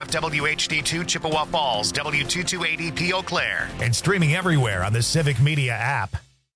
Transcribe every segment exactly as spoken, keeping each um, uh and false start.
W H D two Chippewa Falls, W two two eight E P Eau Claire. And streaming everywhere on the Civic Media app.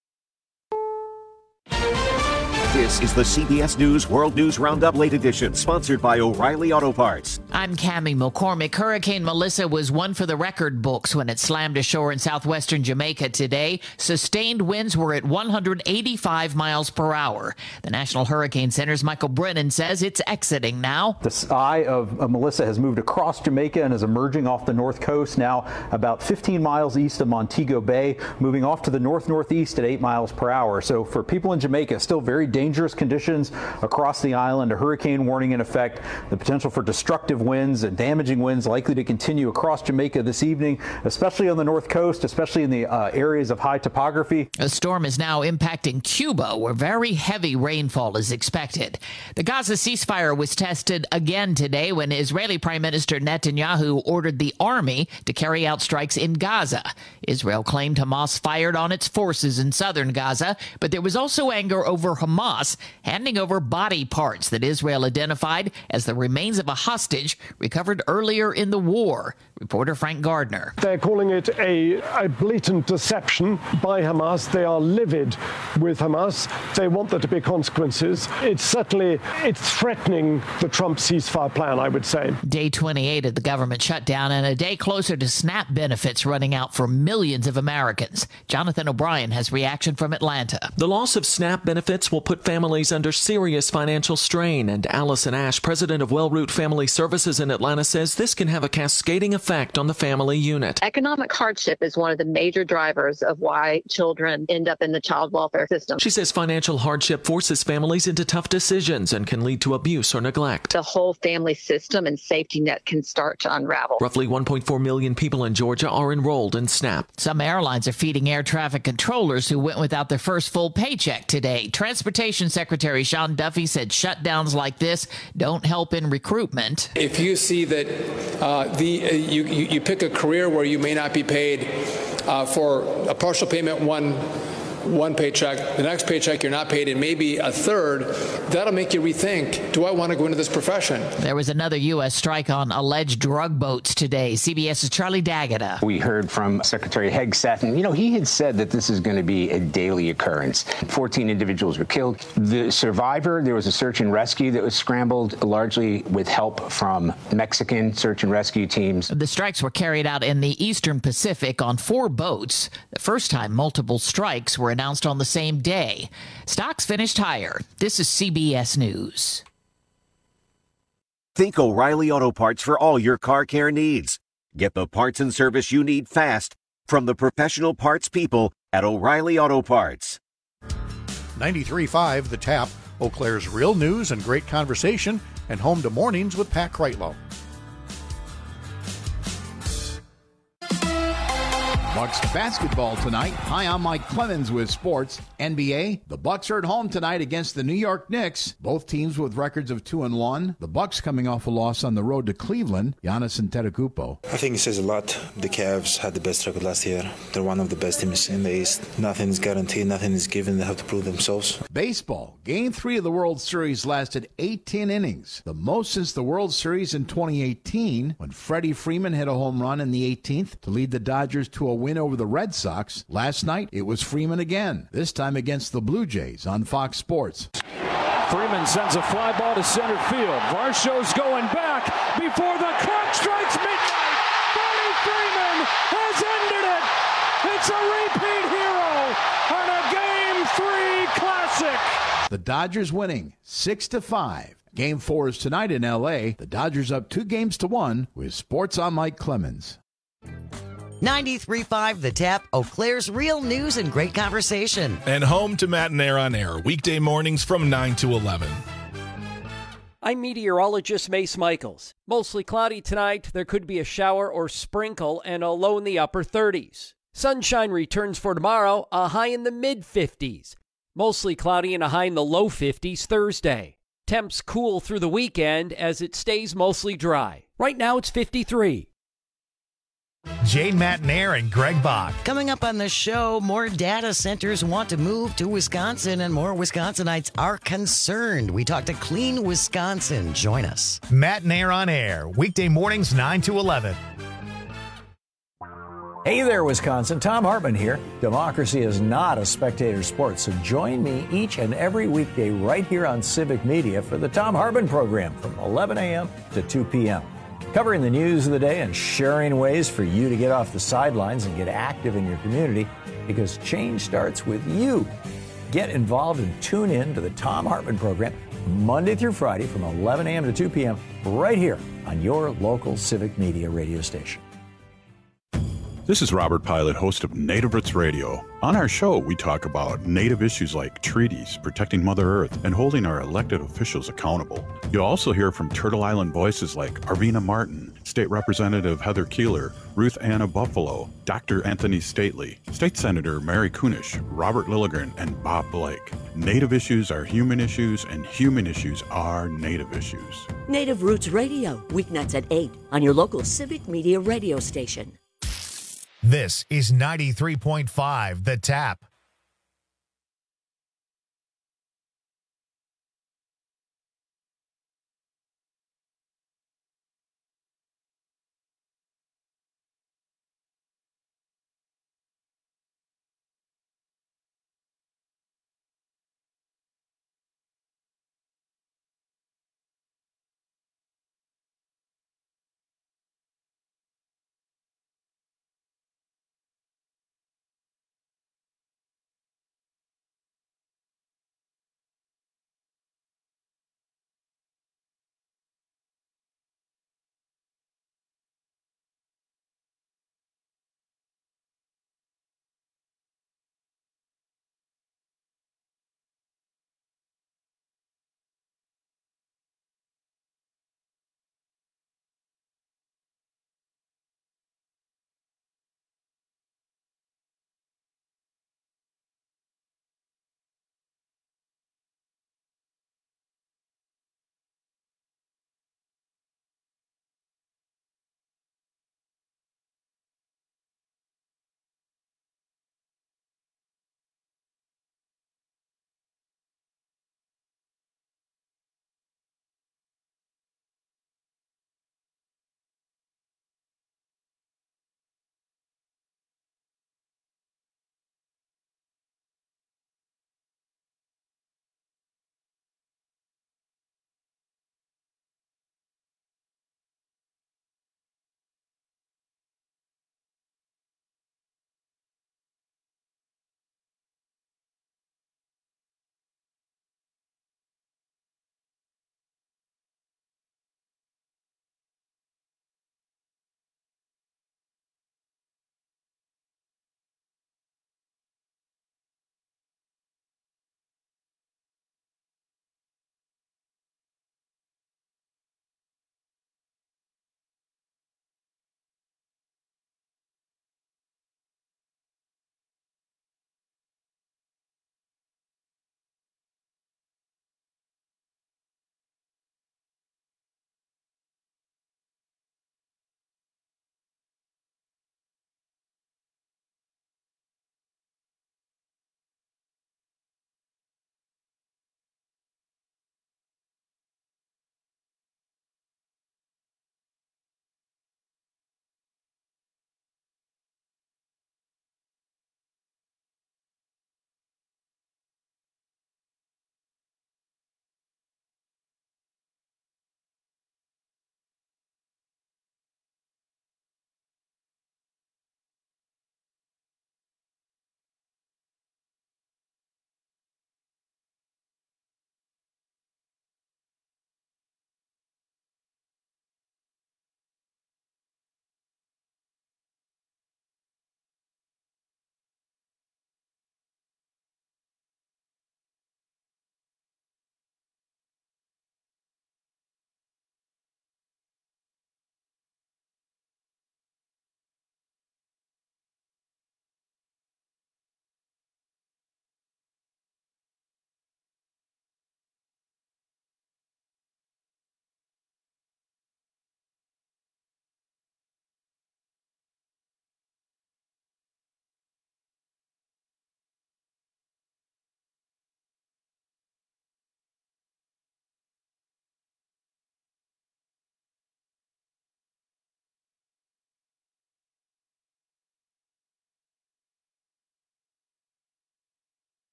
This is the C B S News World News Roundup Late Edition, sponsored by O'Reilly Auto Parts. I'm Cammie McCormick. Hurricane Melissa was one for the record books when it slammed ashore in southwestern Jamaica today. Sustained winds were at one hundred eighty-five miles per hour. The National Hurricane Center's Michael Brennan says it's exiting now. The eye of, of Melissa has moved across Jamaica and is emerging off the north coast now about fifteen miles east of Montego Bay, moving off to the north-northeast at eight miles per hour. So for people in Jamaica, still very dangerous conditions across the island. A hurricane warning in effect. The potential for destructive winds and damaging winds likely to continue across Jamaica this evening, especially on the north coast, especially in the uh, areas of high topography. A storm is now impacting Cuba, where very heavy rainfall is expected. The Gaza ceasefire was tested again today when Israeli Prime Minister Netanyahu ordered the army to carry out strikes in Gaza. Israel claimed Hamas fired on its forces in southern Gaza, but there was also anger over Hamas handing over body parts that Israel identified as the remains of a hostage recovered earlier in the war. Reporter Frank Gardner. They're calling it a, a blatant deception by Hamas. They are livid with Hamas. They want there to be consequences. It's certainly, it's threatening the Trump ceasefire plan, I would say. Day twenty-eight of the government shutdown and a day closer to SNAP benefits running out for millions of Americans. Jonathan O'Brien has reaction from Atlanta. The loss of SNAP benefits will put families under serious financial strain, and Allison Ash, president of Wellroot Family Services in Atlanta, says this can have a cascading effect on the family unit. Economic hardship is one of the major drivers of why children end up in the child welfare system. She says financial hardship forces families into tough decisions and can lead to abuse or neglect. The whole family system and safety net can start to unravel. Roughly one point four million people in Georgia are enrolled in SNAP. Some airlines are feeding air traffic controllers who went without their first full paycheck today. Transportation Secretary Sean Duffy said shutdowns like this don't help in recruitment. If you see that uh, the uh, you, you you pick a career where you may not be paid uh, for a partial payment one one paycheck, the next paycheck you're not paid, and maybe a third, that'll make you rethink, do I want to go into this profession? There was another U S strike on alleged drug boats today. CBS's Charlie D'Agata. We heard from Secretary Hegseth, and, you know, he had said that this is going to be a daily occurrence. fourteen individuals were killed. The survivor, there was a search and rescue that was scrambled largely with help from Mexican search and rescue teams. The strikes were carried out in the Eastern Pacific on four boats. The first time multiple strikes were announced on the same day. Stocks finished higher. This is C B S News. Think O'Reilly Auto Parts for all your car care needs. Get the parts and service you need fast from the professional parts people at O'Reilly Auto Parts. ninety-three point five The Tap, Eau Claire's real news and great conversation, and home to mornings with Pat Kreitlow. Bucks basketball tonight. Hi, I'm Mike Clemens with sports. N B A, the Bucks are at home tonight against the New York Knicks. Both teams with records of two and one. The Bucks coming off a loss on the road to Cleveland. Giannis Antetokounmpo. I think it says a lot. The Cavs had the best record last year. They're one of the best teams in the East. Nothing is guaranteed. Nothing is given. They have to prove themselves. Baseball. Game three of the World Series lasted eighteen innings, the most since the World Series in twenty eighteen, when Freddie Freeman hit a home run in the eighteenth to lead the Dodgers to a win over the Red Sox. Last night, it was Freeman again, this time against the Blue Jays on Fox Sports. Freeman sends a fly ball to center field. Varsho's going back before the clock strikes midnight. Freddie Freeman has ended it. It's a repeat hero on a Game three Classic. The Dodgers winning six to five. Game four is tonight in L A. The Dodgers up two games to one with Sports on Mike Clemens. ninety-three point five The Tap, Eau Claire's real news and great conversation. And home to Matt and Air on Air, weekday mornings from nine to eleven. I'm meteorologist Mace Michaels. Mostly cloudy tonight. There could be a shower or sprinkle and a low in the upper thirties. Sunshine returns for tomorrow, a high in the mid-fifties. Mostly cloudy and a high in the low fifties Thursday. Temps cool through the weekend as it stays mostly dry. Right now it's fifty-three. Jane Matnair and Greg Bach. Coming up on the show, more data centers want to move to Wisconsin, and more Wisconsinites are concerned. We talk to Clean Wisconsin. Join us. Matnair on air, weekday mornings nine to eleven. Hey there, Wisconsin. Tom Hartman here. Democracy is not a spectator sport, so join me each and every weekday right here on Civic Media for the Tom Hartman program from eleven a.m. to two p.m. Covering the news of the day and sharing ways for you to get off the sidelines and get active in your community, because change starts with you. Get involved and tune in to the Tom Hartman program Monday through Friday from eleven a.m. to two p.m. right here on your local Civic Media radio station. This is Robert Pilot, host of Native Roots Radio. On our show, we talk about Native issues like treaties, protecting Mother Earth, and holding our elected officials accountable. You'll also hear from Turtle Island voices like Arvina Martin, State Representative Heather Keeler, Ruth Anna Buffalo, Doctor Anthony Stately, State Senator Mary Kunish, Robert Lilligren, and Bob Blake. Native issues are human issues, and human issues are Native issues. Native Roots Radio, weeknights at eight on your local Civic Media radio station. This is ninety-three point five The Tap.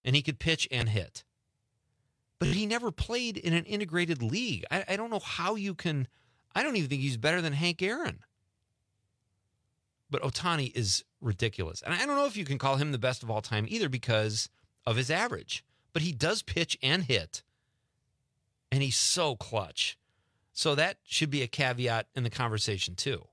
and he could pitch and hit. But he never played in an integrated league. I, I don't know how you can. I don't even think he's better than Hank Aaron. But Ohtani is ridiculous. And I don't know if you can call him the best of all time either because of his average. But he does pitch and hit. And he's so clutch. So that should be a caveat in the conversation too.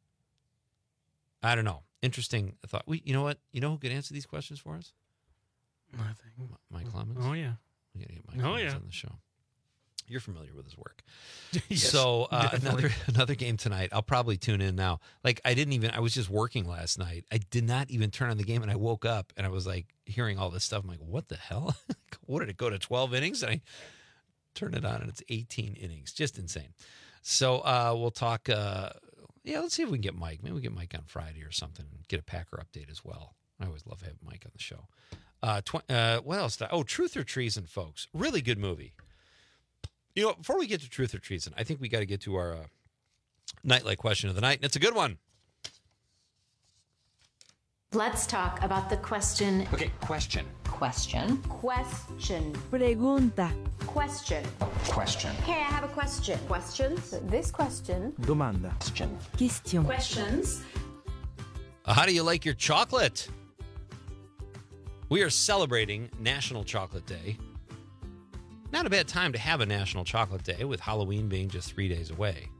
I don't know. Interesting thought. We, you know what? You know who could answer these questions for us? I think Mike Clemens. Oh yeah. We gotta get Mike Oh, Clemens yeah. on the show. You're familiar with his work. Yes, so uh, definitely. another another game tonight. I'll probably tune in now. Like I didn't even. I was just working last night. I did not even turn on the game, and I woke up and I was like hearing all this stuff. I'm like, what the hell? What did it go to twelve innings? And I turned it on, and it's eighteen innings. Just insane. So uh, we'll talk. Uh, yeah, let's see if we can get Mike. Maybe we get Mike on Friday or something. Get a Packer update as well. I always love having Mike on the show. Uh, tw- uh, what else? Did I- oh, Truth or Treason, folks. Really good movie. You know, before we get to Truth or Treason, I think we got to get to our uh, nightlight question of the night, and it's a good one. Let's talk about the question. Okay, question. Question. Question. Pregunta. Question. Question. Okay, I have a question. Questions? This question. Domanda. Question. Question. Questions. Uh, how do you like your chocolate? We are celebrating National Chocolate Day. Not a bad time to have a National Chocolate Day, with Halloween being just three days away.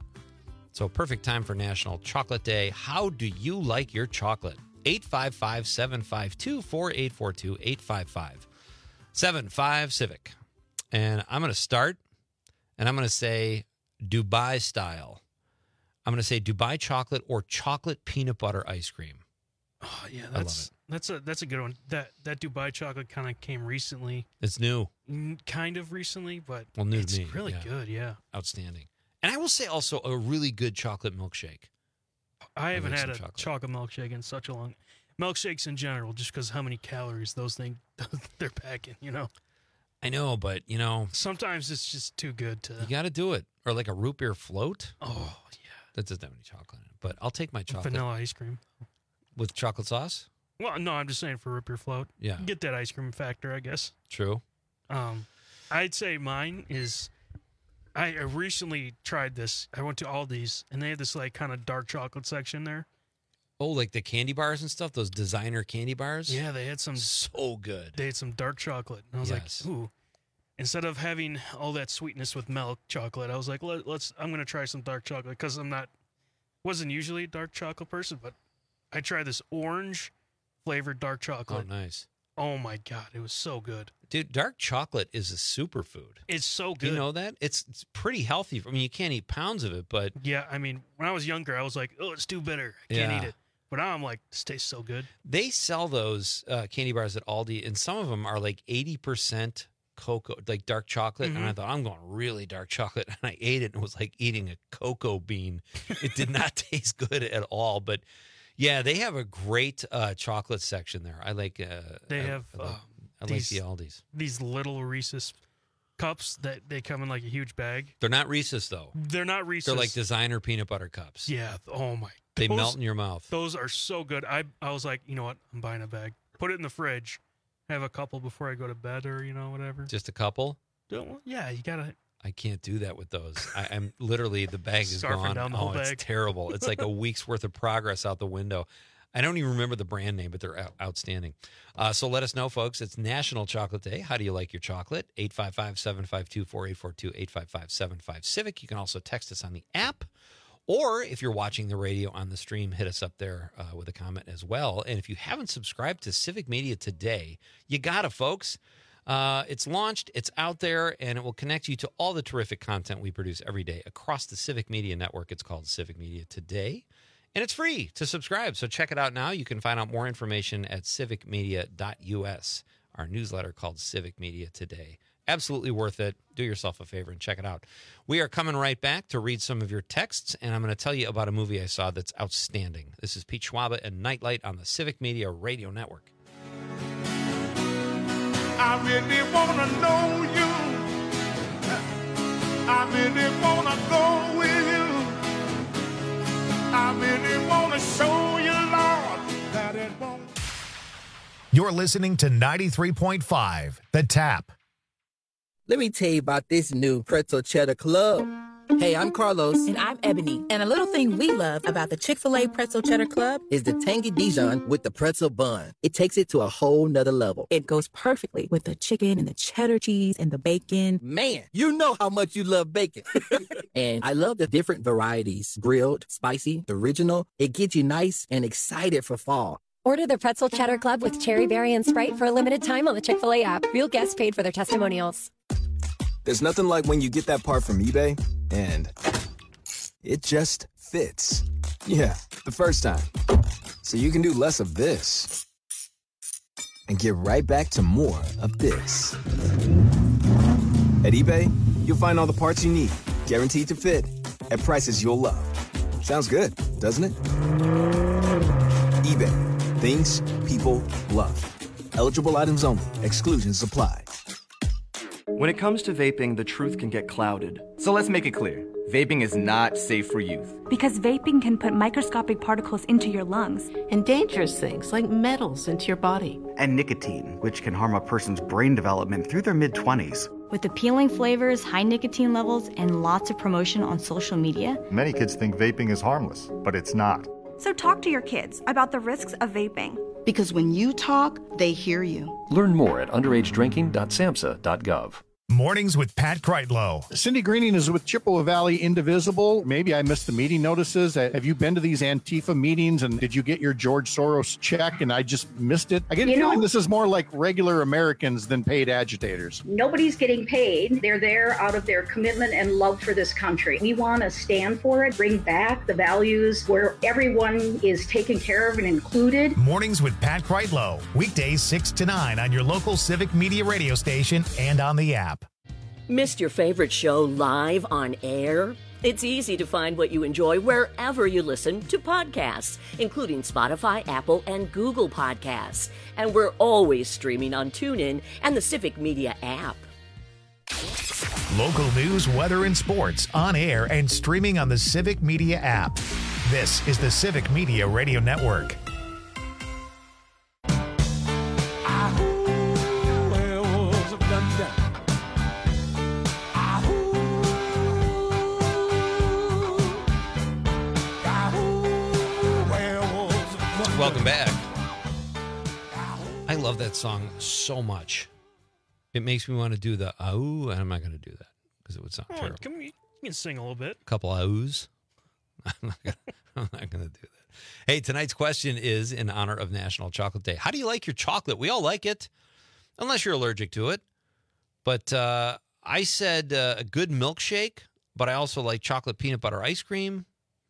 So perfect time for National Chocolate Day. How do you like your chocolate? eight five five, seven five two, four eight four two, eight five five, seven five Civic. And I'm going to start, and I'm going to say Dubai style. I'm going to say Dubai chocolate or chocolate peanut butter ice cream. Oh yeah, that's that's a that's a good one. That that Dubai chocolate kind of came recently. It's new. Mm, Kind of recently, but Well, new it's to me. really yeah. good. Yeah, Outstanding. And I will say also a really good chocolate milkshake. I haven't like had some a chocolate. chocolate milkshake in such a long. Milkshakes in general, just because how many calories those things they're packing. You know. I know, but, you know. Sometimes it's just too good to. You got to do it. Or like a root beer float. Oh, yeah. That doesn't have any chocolate in it. But I'll take my chocolate. Vanilla ice cream. With chocolate sauce? Well, no, I'm just saying for root beer float. Yeah. Get that ice cream factor, I guess. True. Um, I'd say mine is. I I recently tried this. I went to Aldi's, and they had this like kind of dark chocolate section there. Oh, like the candy bars and stuff? Those designer candy bars? Yeah, they had some. So good. They had some dark chocolate. And I was Yes. like, ooh. Instead of having all that sweetness with milk chocolate, I was like, Let, let's. I'm gonna try some dark chocolate because I'm not. Wasn't usually a dark chocolate person, but I tried this orange flavored dark chocolate. Oh, nice. Oh my god, it was so good. Dude, dark chocolate is a superfood. It's so Do good. you know that? It's it's pretty healthy. I mean, you can't eat pounds of it, but Yeah, I mean, when I was younger, I was like, oh, it's too bitter. I can't Yeah. eat it. But now I'm like, this tastes so good. they sell those uh, candy bars at Aldi, and some of them are like eighty percent cocoa, like dark chocolate. And I Mhm. thought, I'm going really dark chocolate. And I ate it, and it was like eating a cocoa bean. It did not taste good at all. But yeah, they have a great uh, chocolate section there. I like. Uh, They I- have I like, uh, I like these, the Aldi's. these little Reese's cups that they come in like a huge bag. They're not Reese's though. They're not Reese's. They're like designer peanut butter cups. Yeah. Oh my. They Those- melt in your mouth. Those are so good. I I was like, you know what? I'm buying a bag. Put it in the fridge. Have a couple before I go to bed, or you know whatever. Just a couple. Don't, yeah, you gotta. I can't do that with those. I, I'm literally the bag is Scarfing gone. down the oh, whole it's bag. terrible. It's like a week's worth of progress out the window. I don't even remember the brand name, but they're out- outstanding. Uh, so let us know, folks. It's National Chocolate Day. How do you like your chocolate? eight five five, seven five two, four eight four two, eight five five, seven five Civic. You can also text us on the app. Or if you're watching the radio on the stream, hit us up there uh, with a comment as well. And if you haven't subscribed to Civic Media today, you got to, folks. Uh, it's launched, it's out there, and it will connect you to all the terrific content we produce every day across the Civic Media Network. It's called Civic Media Today, and it's free to subscribe. So check it out now. You can find out more information at civic media dot u s, our newsletter called Civic Media Today. Absolutely worth it. Do yourself a favor and check it out. We are coming right back to read some of your texts, and I'm going to tell you about a movie I saw that's outstanding. This is Pete Schwaba and Nightlight on the Civic Media Radio Network. I really wanna know you. I really wanna go with you. I really wanna show you, Lord, that it won't. You're listening to ninety-three point five, The Tap. Let me tell you about this new Pretzel Cheddar Club. Hey, I'm Carlos. And I'm Ebony. And a little thing we love about the Chick-fil-A Pretzel Cheddar Club is the tangy Dijon with the pretzel bun. It takes it to a whole nother level. It goes perfectly with the chicken and the cheddar cheese and the bacon. Man, you know how much you love bacon. And I love the different varieties. Grilled, spicy, original. It gets you nice and excited for fall. Order the Pretzel Cheddar Club with Cherry Berry and Sprite for a limited time on the Chick-fil-A app. Real guests paid for their testimonials. There's nothing like when you get that part from eBay and it just fits. Yeah, the first time. So you can do less of this and get right back to more of this. At eBay, you'll find all the parts you need, guaranteed to fit, at prices you'll love. Sounds good, doesn't it? eBay, things people love. Eligible items only. Exclusions apply. When it comes to vaping, the truth can get clouded. So let's make it clear. Vaping is not safe for youth. Because vaping can put microscopic particles into your lungs. And dangerous things like metals into your body. And nicotine, which can harm a person's brain development through their mid-twenties. With appealing flavors, high nicotine levels, and lots of promotion on social media. Many kids think vaping is harmless, but it's not. So talk to your kids about the risks of vaping. Because when you talk, they hear you. Learn more at underage drinking dot samhsa dot gov. Mornings with Pat Kreitlow. Cindy Greening is with Chippewa Valley Indivisible. Maybe I missed the meeting notices. Have you been to these Antifa meetings, and did you get your George Soros check and I just missed it? I get a feeling this is more like regular Americans than paid agitators. Nobody's getting paid. They're there out of their commitment and love for this country. We want to stand for it, bring back the values where everyone is taken care of and included. Mornings with Pat Kreitlow. Weekdays six to nine on your local Civic Media radio station and on the app. Missed your favorite show live on air? It's easy to find what you enjoy wherever you listen to podcasts, including Spotify, Apple, and Google Podcasts. And we're always streaming on TuneIn and the Civic Media app. Local news, weather, and sports on air and streaming on the Civic Media app. This is the Civic Media Radio Network. Welcome back. I love that song so much. It makes me want to do the ah-ooh, and I'm not going to do that because it would sound Oh, terrible. come, you can sing a little bit. A couple ah-oohs. I'm not gonna, I'm not going to do that. Hey, tonight's question is in honor of National Chocolate Day. How do you like your chocolate? We all like it, unless you're allergic to it. But uh, I said uh, a good milkshake, but I also like chocolate peanut butter ice cream.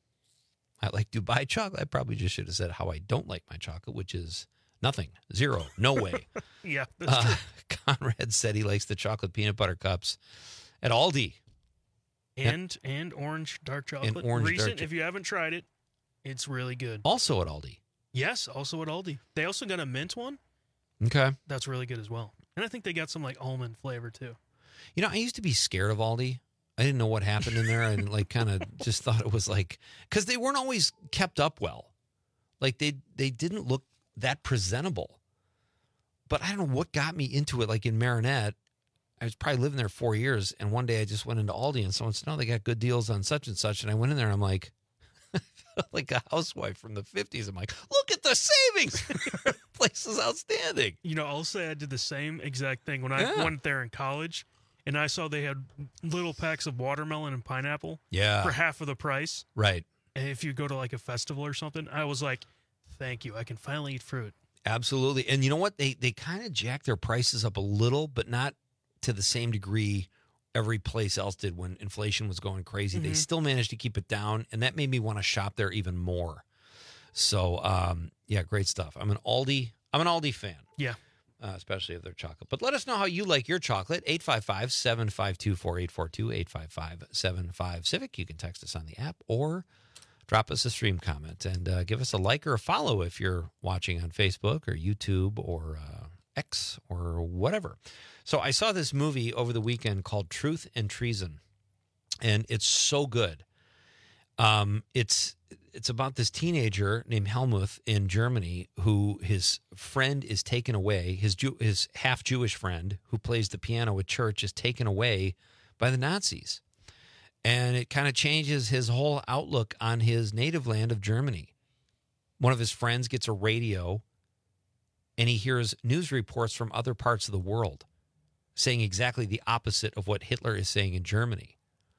I like Dubai chocolate. I probably just should have said how I don't like my chocolate, which is nothing, zero, no way. Yeah, that's uh, Conrad said he likes the chocolate peanut butter cups at Aldi. And and orange dark chocolate. And orange Recent, dark if you haven't tried it, it's really good. Also at Aldi. Yes, also at Aldi. They also got a mint one. Okay. That's really good as well. And I think they got some like almond flavor too. You know, I used to be scared of Aldi. I didn't know what happened in there. I like kind of just thought it was like, because they weren't always kept up well. Like they they didn't look that presentable. But I don't know what got me into it. Like in Marinette, I was probably living there four years. And one day I just went into Aldi and someone said, no, they got good deals on such and such. And I went in there and I'm like, like a housewife from the fifties. I'm like, look at the savings. Place is outstanding. You know, I'll say I did the same exact thing when I Yeah. went there in college. And I saw they had little packs of watermelon and pineapple Yeah. for half of the price. Right. And if you go to like a festival or something, I was like, thank you. I can finally eat fruit. Absolutely. And you know what? They they kind of jacked their prices up a little, but not to the same degree every place else did when inflation was going crazy. They Mhm. still managed to keep it down, and that made me want to shop there even more. So, um, yeah, great stuff. I'm an Aldi. I'm an Aldi fan. Yeah. Uh, especially of their chocolate. But let us know how you like your chocolate. eight five five, seven five two, four eight four two, eight five five, seven five, Civic. You can text us on the app or drop us a stream comment and uh, give us a like or a follow if you're watching on Facebook or YouTube or uh, X or whatever. So I saw this movie over the weekend called Truth and Treason, and it's so good. Um, it's it's about this teenager named Helmuth in Germany who his friend is taken away. His Jew, his half Jewish friend who plays the piano at church is taken away by the Nazis. And it kind of changes his whole outlook on his native land of Germany. One of his friends gets a radio and he hears news reports from other parts of the world saying exactly the opposite of what Hitler is saying in Germany.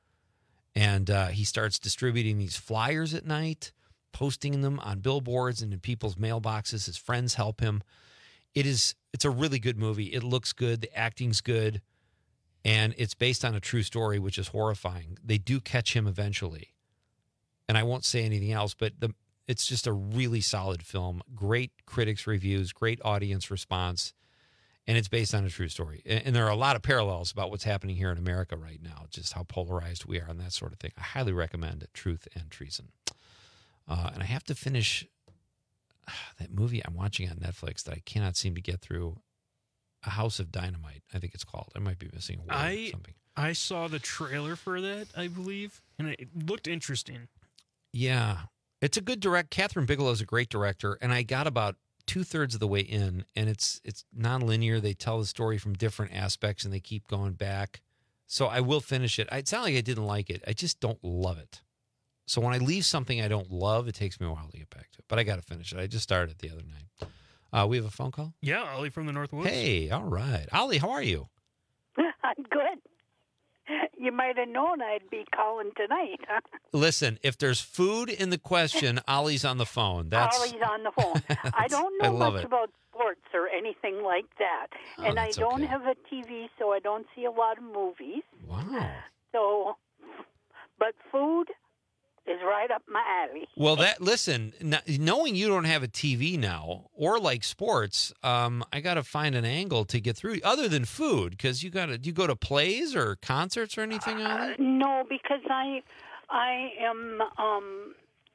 And uh, he starts distributing these flyers at night, posting them on billboards and in people's mailboxes. His friends help him. It is, it's a really good movie. It looks good. The acting's good. And it's based on a true story, which is horrifying. They do catch him eventually. And I won't say anything else, but the, it's just a really solid film. Great critics' reviews, great audience response. And it's based on a true story. And, and there are a lot of parallels about what's happening here in America right now, just how polarized we are and that sort of thing. I highly recommend it, Truth and Treason. Uh, and I have to finish uh, that movie I'm watching on Netflix that I cannot seem to get through. A House of Dynamite, I think it's called. I might be missing a word I, or something. I saw the trailer for that, I believe, and it looked interesting. Yeah. It's a good direct. Catherine Bigelow is a great director, and I got about two-thirds of the way in, and it's it's nonlinear. They tell the story from different aspects, and they keep going back. So I will finish it. It's not like I didn't like it. I just don't love it. So when I leave something I don't love, it takes me a while to get back to it. But I got to finish it. I just started it the other night. Uh, we have a phone call? Yeah, Ollie from the Northwoods. Hey, all right. Ollie, how are you? I'm good. You might have known I'd be calling tonight, huh? Listen, if there's food in the question, Ollie's on the phone. That's Ollie's on the phone. I don't know I love much it. about sports or anything like that. Oh, and I that's don't okay. have a T V, so I don't see a lot of movies. Wow. So, but food is right up my alley. Well, that listen, n- knowing you don't have a T V now or like sports, um, I got to find an angle to get through other than food because you got to. Do you go to plays or concerts or anything? Uh, no, because I, I am um,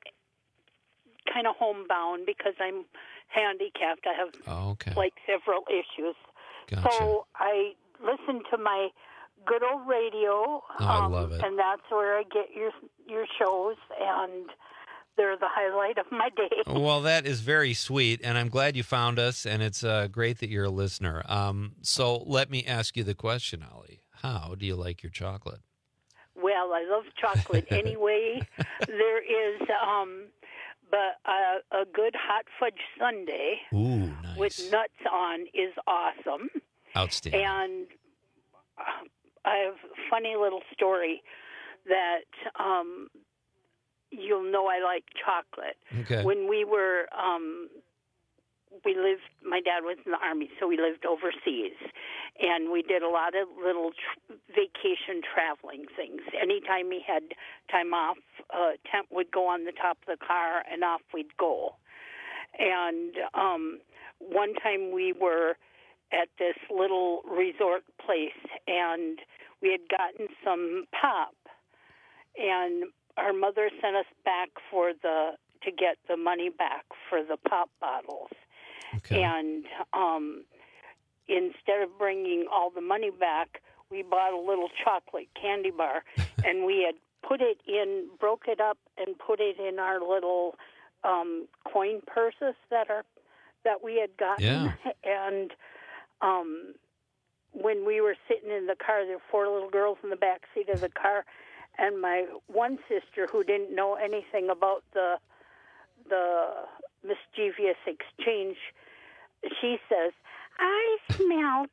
kind of homebound because I'm handicapped. I have Oh, okay. like several issues. Gotcha. So I listen to my good old radio. Oh, I love it. And that's where I get your your shows, and they're the highlight of my day. Well, that is very sweet, and I'm glad you found us, and it's uh, great that you're a listener. Um, so let me ask you the question, Ollie. How do you like your chocolate? Well, I love chocolate anyway. There is um, but a, a good hot fudge sundae Ooh, nice. with nuts on is awesome. Outstanding. And uh, I have a funny little story that um, you'll know I like chocolate. Okay. When we were, um, we lived, my dad was in the Army, so we lived overseas. And we did a lot of little tr- vacation traveling things. Anytime he had time off, a tent would go on the top of the car, and off we'd go. And um, one time we were at this little resort place, and we had gotten some pop, and our mother sent us back for the to get the money back for the pop bottles. Okay. And um, instead of bringing all the money back, we bought a little chocolate candy bar, and we had put it in, broke it up, and put it in our little um, coin purses that are that we had gotten. Yeah. And um, when we were sitting in the car, there were four little girls in the back seat of the car, and my one sister, who didn't know anything about the the mischievous exchange, she says, "I smell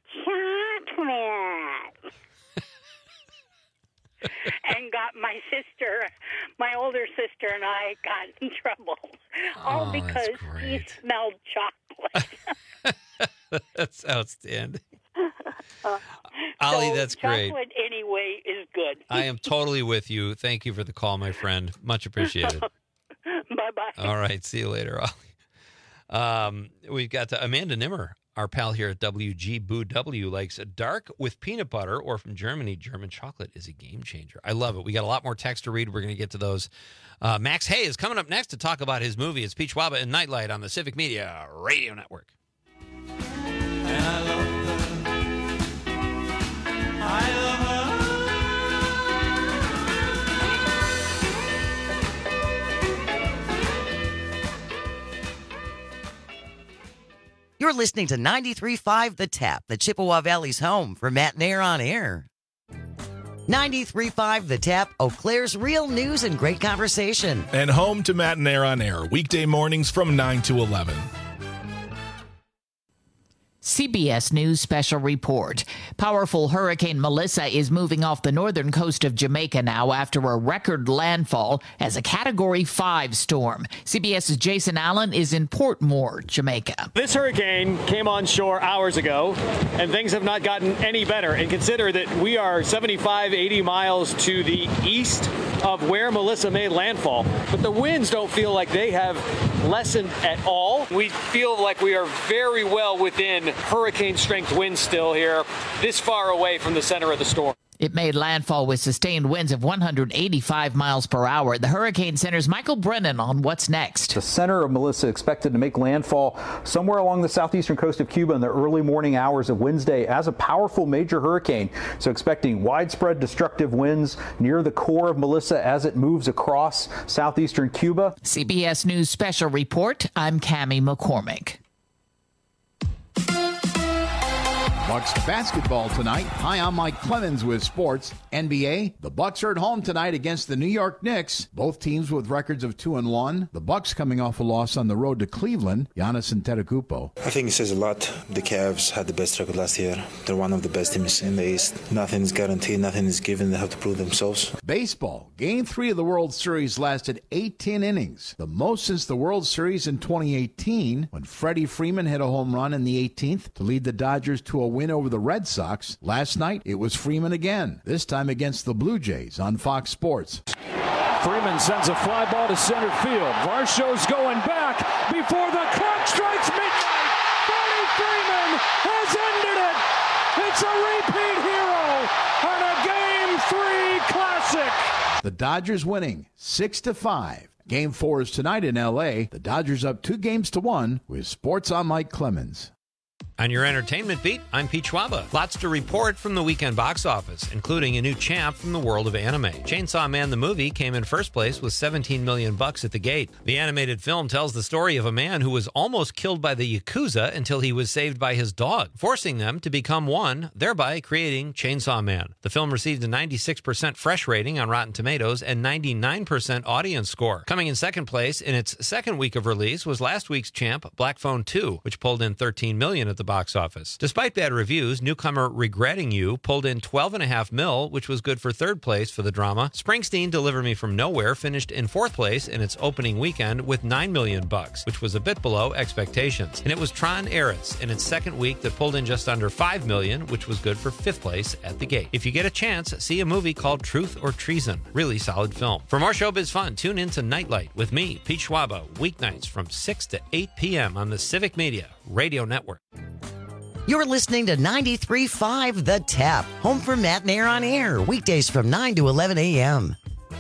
chocolate." And got my sister, my older sister, and I got in trouble. All Oh, because that's he great. smelled chocolate. That's outstanding. Uh, Ollie, so that's great. Chocolate anyway is good. I am totally with you. Thank you for the call, my friend. Much appreciated. Bye-bye. All right. See you later, Ollie. Um, we've got uh, Amanda Nimmer, our pal here at W G Boo W, likes a dark with peanut butter, or from Germany, German chocolate is a game changer. I love it. We got a lot more text to read. We're going to get to those. Uh, Max Hay is coming up next to talk about his movie. It's Peach Waba and Nightlight on the Civic Media Radio Network. And I love her. I love her. You're listening to ninety-three point five The Tap, the Chippewa Valley's home for Matt and Air on Air. ninety-three point five The Tap, Eau Claire's real news and great conversation. And home to Matt and Air on Air, weekday mornings from nine to eleven. C B S News Special Report. Powerful Hurricane Melissa is moving off the northern coast of Jamaica now after a record landfall as a Category five storm. CBS's Jason Allen is in Portmore, Jamaica. This hurricane came on shore hours ago, and things have not gotten any better. And consider that we are seventy-five, eighty miles to the east of where Melissa made landfall. But the winds don't feel like they have lessened at all. We feel like we are very well within hurricane strength winds still here, this far away from the center of the storm. It made landfall with sustained winds of one hundred eighty-five miles per hour. The Hurricane Center's Michael Brennan on what's next. The center of Melissa expected to make landfall somewhere along the southeastern coast of Cuba in the early morning hours of Wednesday as a powerful major hurricane. So expecting widespread destructive winds near the core of Melissa as it moves across southeastern Cuba. C B S News Special Report. I'm Cammie McCormick. Bucks basketball tonight. Hi, I'm Mike Clemens with sports. N B A, the Bucks are at home tonight against the New York Knicks. Both teams with records of two and one. The Bucks coming off a loss on the road to Cleveland. Giannis Antetokounmpo. I think it says a lot. The Cavs had the best record last year. They're one of the best teams in the East. Nothing is guaranteed. Nothing is given. They have to prove themselves. Baseball. Game three of the World Series lasted eighteen innings, the most since the World Series in twenty eighteen, when Freddie Freeman hit a home run in the eighteenth to lead the Dodgers to a win over the Red Sox. Last night, it was Freeman again, this time against the Blue Jays on Fox Sports. Freeman sends a fly ball to center field. Varsho's going back before the clock strikes midnight. Freddie Freeman has ended it. It's a repeat hero on a Game three classic. The Dodgers winning six to five. Game four is tonight in L A. The Dodgers up two games to one with Sports on Mike Clemens. On your entertainment beat, I'm Pete Schwaba. Lots to report from the weekend box office, including a new champ from the world of anime. Chainsaw Man the movie came in first place with seventeen million bucks at the gate. The animated film tells the story of a man who was almost killed by the Yakuza until he was saved by his dog, forcing them to become one, thereby creating Chainsaw Man. The film received a ninety-six percent fresh rating on Rotten Tomatoes and ninety-nine percent audience score. Coming in second place in its second week of release was last week's champ, Black Phone two, which pulled in thirteen million at the box office. Despite bad reviews, newcomer Regretting You pulled in twelve and a half mil, which was good for third place for the drama. Springsteen Deliver Me From Nowhere finished in fourth place in its opening weekend with nine million bucks, which was a bit below expectations. And it was Tron Ares in its second week that pulled in just under five million, which was good for fifth place at the gate. If you get a chance, see a movie called Truth or Treason. Really solid film. For more showbiz fun, tune in to Nightlight with me, Pete Schwaba, weeknights from six to eight p.m. on the Civic Media Radio Network. You're listening to ninety-three point five The Tap, home for Matt and Air on Air, weekdays from nine to eleven a.m.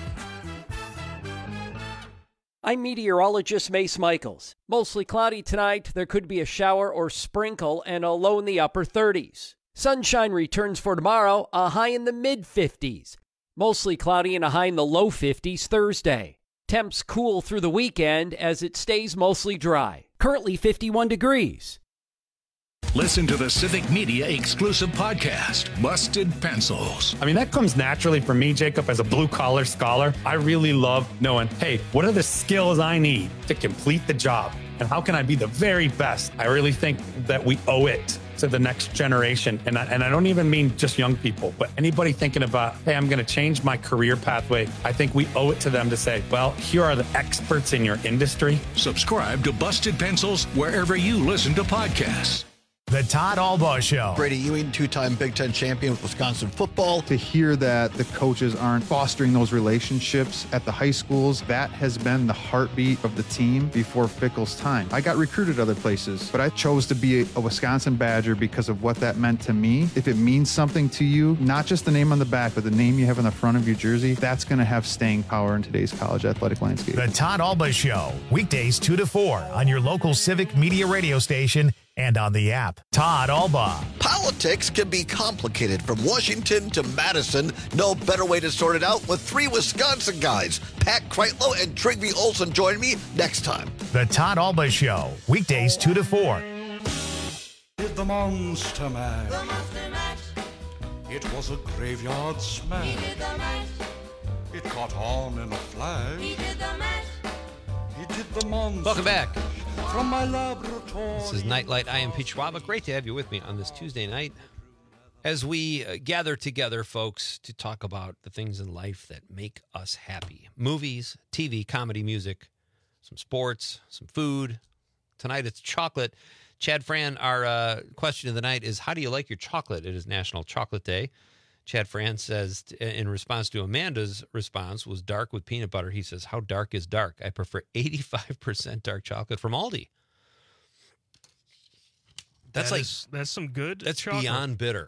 I'm meteorologist Mace Michaels. Mostly cloudy tonight. There could be a shower or sprinkle and a low in the upper thirties. Sunshine returns for tomorrow, a high in the mid fifties. Mostly cloudy and a high in the low fifties Thursday. Temps cool through the weekend as it stays mostly dry. Currently fifty-one degrees. Listen to the Civic Media exclusive podcast, Busted Pencils. I mean, that comes naturally for me, Jacob, as a blue-collar scholar. I really love knowing, hey, what are the skills I need to complete the job? And how can I be the very best? I really think that we owe it to the next generation. And I, and I don't even mean just young people, but anybody thinking about, hey, I'm going to change my career pathway. I think we owe it to them to say, well, here are the experts in your industry. Subscribe to Busted Pencils wherever you listen to podcasts. The Todd Albaugh Show. Brady Ewing, two-time Big Ten champion with Wisconsin football. To hear that the coaches aren't fostering those relationships at the high schools, that has been the heartbeat of the team before Fickell's time. I got recruited other places, but I chose to be a Wisconsin Badger because of what that meant to me. If it means something to you, not just the name on the back, but the name you have on the front of your jersey, that's going to have staying power in today's college athletic landscape. The Todd Albaugh Show, weekdays two to four on your local Civic Media radio station and on the app. Todd Albaugh. Politics can be complicated from Washington to Madison. No better way to sort it out with three Wisconsin guys. Pat Kreitlow and Trygve Olsen join me next time. The Todd Albaugh Show, weekdays two to four. did the monster mash. The monster mash. It was a graveyard smash. He did the mash. It caught on in a flash. He did the mash. He did the monster. Welcome back. From my laboratory. This is Nightlight. I am Pete Schwaba. Great to have you with me on this Tuesday night as we uh, gather together, folks, to talk about the things in life that make us happy. Movies, T V, comedy, music, some sports, some food. Tonight it's chocolate. Chad Fran, our uh, question of the night is, how do you like your chocolate? It is National Chocolate Day. Chad Fran says, in response to Amanda's response, was dark with peanut butter. He says, how dark is dark? I prefer eighty-five percent dark chocolate from Aldi. That's That like, is- that's some good That's chocolate. beyond bitter.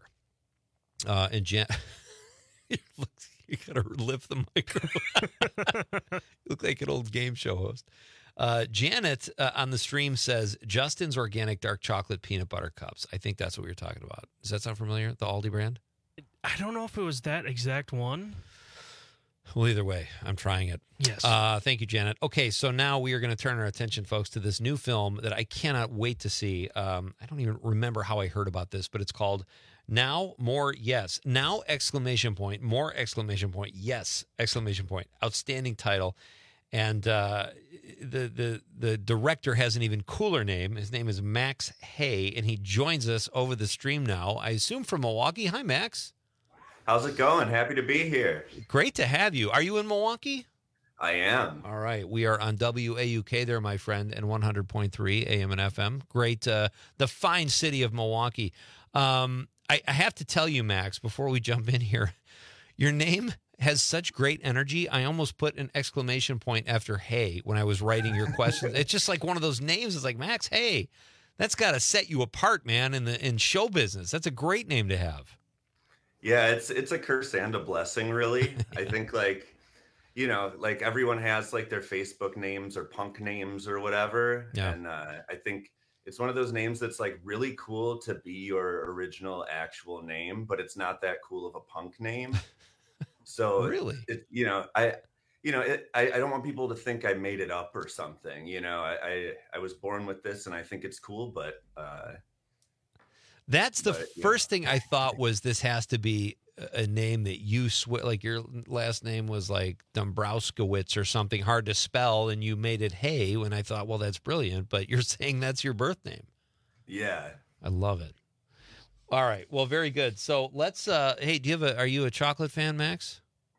Uh, and Jan, you look- you gotta lift the microphone. You look like an old game show host. Uh, Janet uh, on the stream says, Justin's Organic Dark Chocolate Peanut Butter Cups. I think that's what we were talking about. Does that sound familiar? The Aldi brand? I don't know if it was that exact one. Well, either way, I'm trying it. Yes. Uh, thank you, Janet. Okay, so now we are going to turn our attention, folks, to this new film that I cannot wait to see. Um, I don't even remember how I heard about this, but it's called Now More Yes. Now, exclamation point, more exclamation point, yes, exclamation point. Outstanding title. And uh, the, the, the director has an even cooler name. His name is Max Hay, and he joins us over the stream now, I assume from Milwaukee. Hi, Max. How's it going? Happy to be here. Great to have you. Are you in Milwaukee? I am. All right. We are on W A U K there, my friend, and one hundred point three A M and F M. Great. Uh, the fine city of Milwaukee. Um, I, I have to tell you, Max, before we jump in here, your name has such great energy. I almost put an exclamation point after hey when I was writing your questions. It's just like one of those names. It's like, Max, hey, that's got to set you apart, man, in the in show business. That's a great name to have. Yeah, it's it's a curse and a blessing, really. I think, like, you know, like everyone has like their Facebook names or punk names or whatever. Yeah. And uh, I think it's one of those names that's like really cool to be your original actual name, but it's not that cool of a punk name. So really, it, you know, I, you know, it, I, I don't want people to think I made it up or something. You know, I, I, I was born with this, and I think it's cool, but. Uh, That's the But, yeah. first thing I thought was this has to be a name that you swear, like your last name was like Dombrowskowitz or something hard to spell, and you made it Hay. When I thought, well, that's brilliant, but you're saying that's your birth name. Yeah. I love it. All right, well, very good. So let's. Uh, hey, do you have a? Are you a chocolate fan, Max?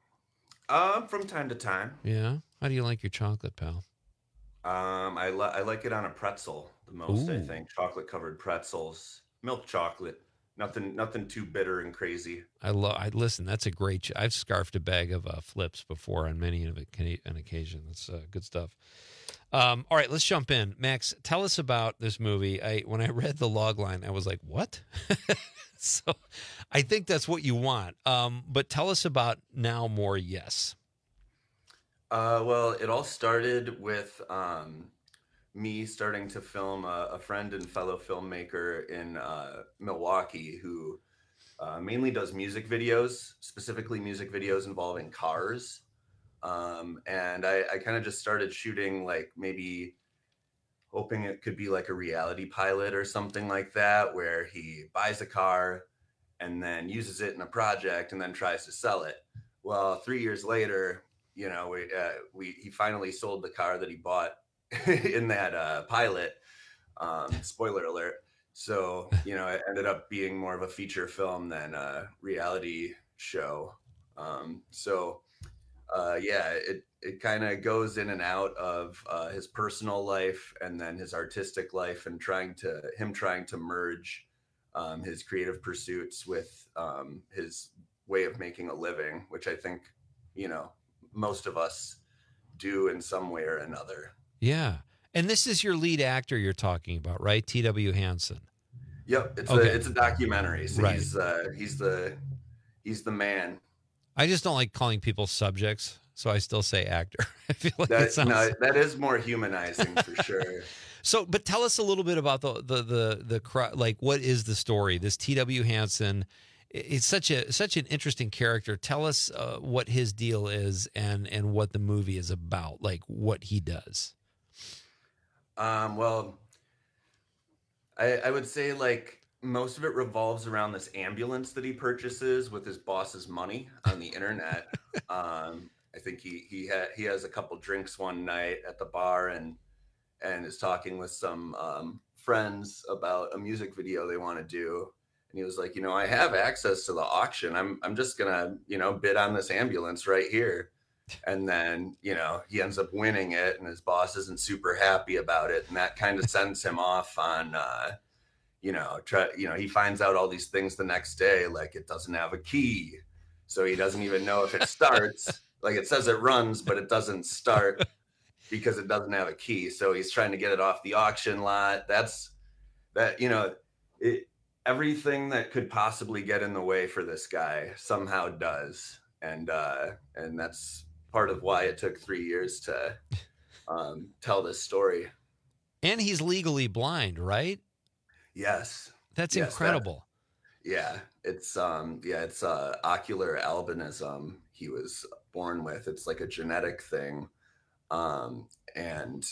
Um, from time to time. Yeah. How do you like your chocolate, pal? Um, I, li- I like it on a pretzel the most. I Ooh. think chocolate covered pretzels, milk chocolate, nothing, nothing too bitter and crazy. I love. I listen. That's a great. ch- I've scarfed a bag of uh, flips before on many of it, an occasion. That's uh, good stuff. Um, all right, let's jump in. Max, tell us about this movie. I when I read the log line, I was like, "What?" So, I think that's what you want. Um, but tell us about Now More Yes. Uh, well, it all started with um, me starting to film a, a friend and fellow filmmaker in uh, Milwaukee who uh, mainly does music videos, specifically music videos involving cars. Um, and I, I kind of just started shooting, like maybe hoping it could be like a reality pilot or something like that, where he buys a car and then uses it in a project and then tries to sell it. Well, three years later, you know, we, uh, we, he finally sold the car that he bought in that uh, pilot. Um, spoiler alert. So, you know, it ended up being more of a feature film than a reality show. Um, so, uh, yeah, it, it kind of goes in and out of uh, his personal life and then his artistic life, and trying to him trying to merge um, his creative pursuits with um, his way of making a living, which I think, you know, most of us do in some way or another. Yeah, and this is your lead actor you're talking about, right? T W Hansen. Yep, it's Okay. a it's a documentary. So Right. he's uh, he's the he's the man. I just don't like calling people subjects, so I still say actor. I feel like That, it sounds. no, that is more humanizing for sure. So, but tell us a little bit about the the the the cr- like what is the story? This T W Hansen, it's such a such an interesting character. Tell us uh, what his deal is and and what the movie is about, like what he does. Um, well, I, I would say like most of it revolves around this ambulance that he purchases with his boss's money on the internet. um, I think he he ha- he has a couple drinks one night at the bar and and is talking with some um, friends about a music video they want to do. And he was like, you know, I have access to the auction. I'm I'm just gonna, you know, bid on this ambulance right here. And then, you know, he ends up winning it, and his boss isn't super happy about it, and that kind of sends him off on, uh, you know, try, you know, he finds out all these things the next day, like it doesn't have a key, so he doesn't even know if it starts. Like it says it runs, but it doesn't start because it doesn't have a key. So he's trying to get it off the auction lot. That's that, you know, it. Everything that could possibly get in the way for this guy somehow does. And, uh, and that's part of why it took three years to, um, tell this story. And he's legally blind, right? Yes. That's yes, incredible. That, yeah. It's, um, yeah, it's, uh, ocular albinism he was born with. It's like a genetic thing. Um, and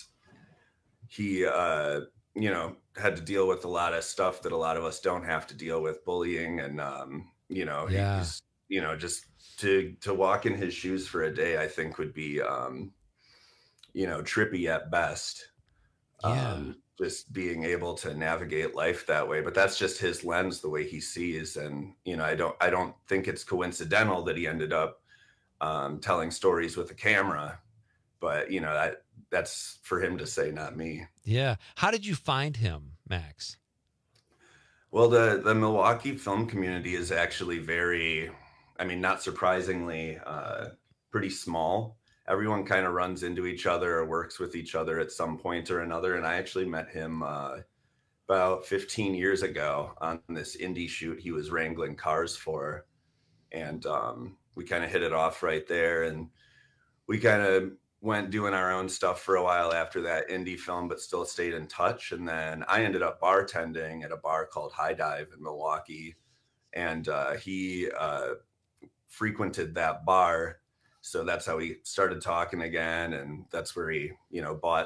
he, uh, you know, had to deal with a lot of stuff that a lot of us don't have to deal with, bullying and, um, you know, yeah. he's, you know, just to, to walk in his shoes for a day, I think would be, um, you know, trippy at best. Yeah. Um, just being able to navigate life that way, but that's just his lens, the way he sees. And, you know, I don't, I don't think it's coincidental that he ended up, um, telling stories with a camera, but you know, that that's for him to say, not me. Yeah. How did you find him, Max? Well, the, the Milwaukee film community is actually very, I mean, not surprisingly, uh, pretty small. Everyone kind of runs into each other or works with each other at some point or another. And I actually met him uh, about fifteen years ago on this indie shoot he was wrangling cars for. And um, we kind of hit it off right there. And we kind of went doing our own stuff for a while after that indie film, but still stayed in touch. And then I ended up bartending at a bar called High Dive in Milwaukee. And uh, he uh, frequented that bar. So that's how we started talking again. And that's where he, you know, bought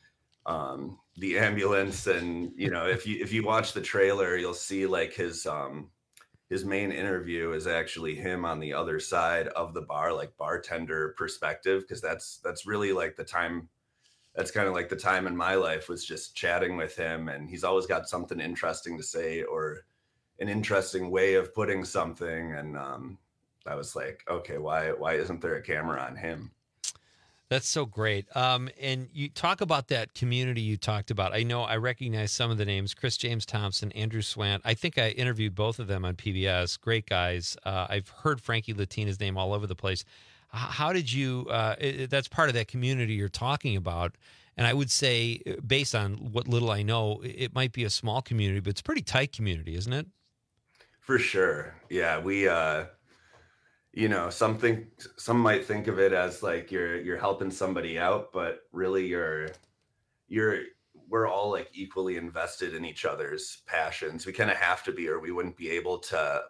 um, the ambulance. And, you know, if you, if you watch the trailer, you'll see like his, um, his main interview is actually him on the other side of the bar, like bartender perspective. Cause that's, that's really like the time, that's kind of like the time in my life was just chatting with him. And he's always got something interesting to say or an interesting way of putting something. And, um, I was like, okay, why why isn't there a camera on him? That's so great. Um, and you talk about that community you talked about. I know I recognize some of the names, Chris James Thompson, Andrew Swant. I think I interviewed both of them on P B S. Great guys. Uh, I've heard Frankie Latina's name all over the place. How did you, uh, it, that's part of that community you're talking about. And I would say, based on what little I know, it might be a small community, but it's a pretty tight community, isn't it? For sure. Yeah, we... Uh... You know, something, some might think of it as like you're, you're helping somebody out, but really you're, you're, we're all like equally invested in each other's passions. We kind of have to be, or we wouldn't be able to